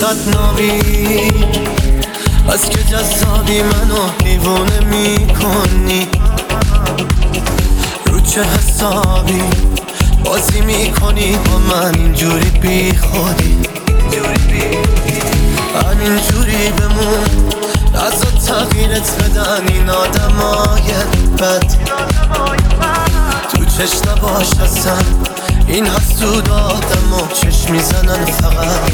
چقدر نابی از که جذابی منو دیوونه میکنی، رو چه حسابی بازی میکنی با من اینجوری بی خودی، همینجوری بمون لحظا تغییرت بدن این آدمای بد، تو چشم نباش اصلا این حسود آدم و چشم میزنن فقط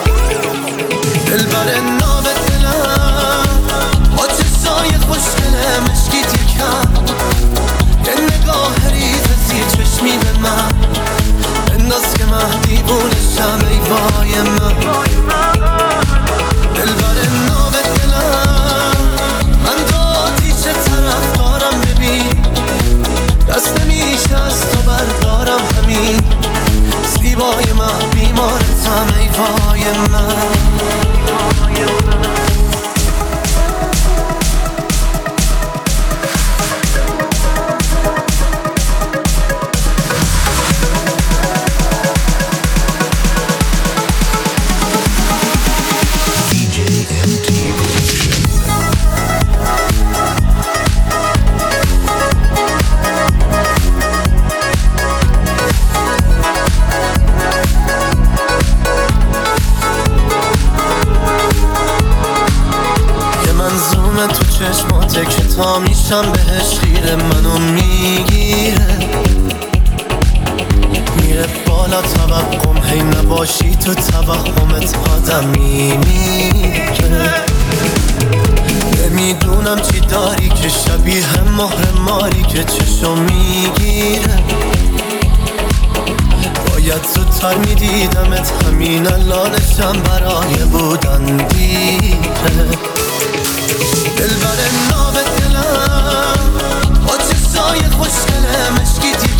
دلبر ناب دلم با چشای خوشگله مشکی تیکم، یه نگاه ریز زیر چشمی به من بنداز که من دیوونشم ای وای من، دلبر ناب دلم من دادی چه طرف دارم ببین، دست نمیشه از تو بردارم همین زیبای من بیمارتم ای وای من. تو چشماته که تا میشم بهش خیره منو میگیره، میره بالا توقم هی نباشی تو توهمت آدم میمیره، نمیدونم چی داری که شبیه مهر ماری که چشم میگیره، باید زودتر میدیدمت همین الانشم برای بودن دیره، دلبر ناب دلم با چشای خوشگله مشکی